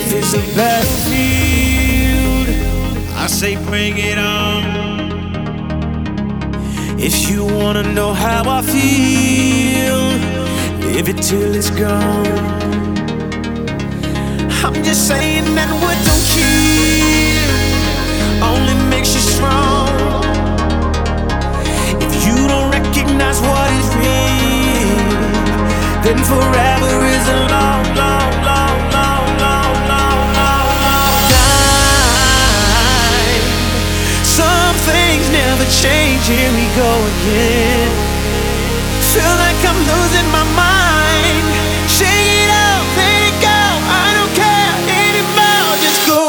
is a battlefield, I say bring it on. If you wanna know how I feel, live it till it's gone. I'm just saying that what don't kill only makes you strong. If you don't recognize what is real, then forever is a long, long, long, long, long, long, long, long time. Some things never change, here we go again. Feel like I'm losing my mind. Shake it out, let it go, I don't care anymore, just go.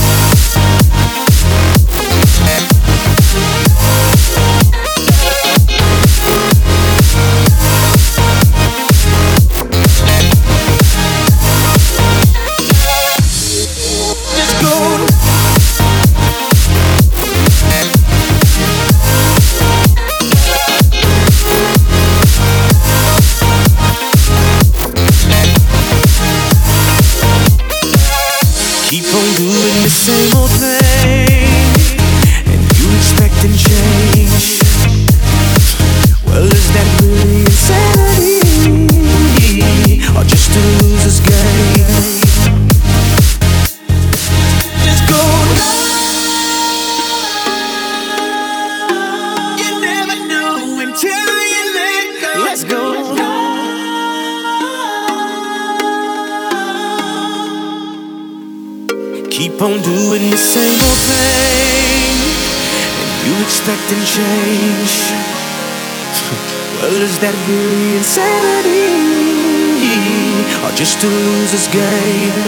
Keep on doing the same old thing, and you expecting change. Well, is that really insanity, or just a loser's game? Just go. You never know until you let go. Let's go. Keep on doing the same old thing, and you expecting change. Well, is that really insanity, or just a loser's game?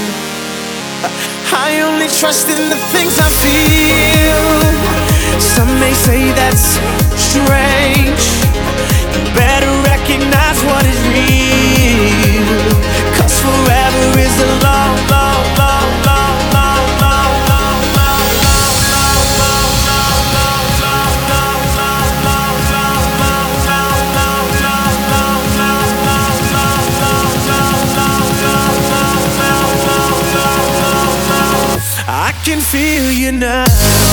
I only trust in the things I feel. Some may say that's strange. You better recognize what is real, 'cause forever is a long, long, long, long. I can feel you now.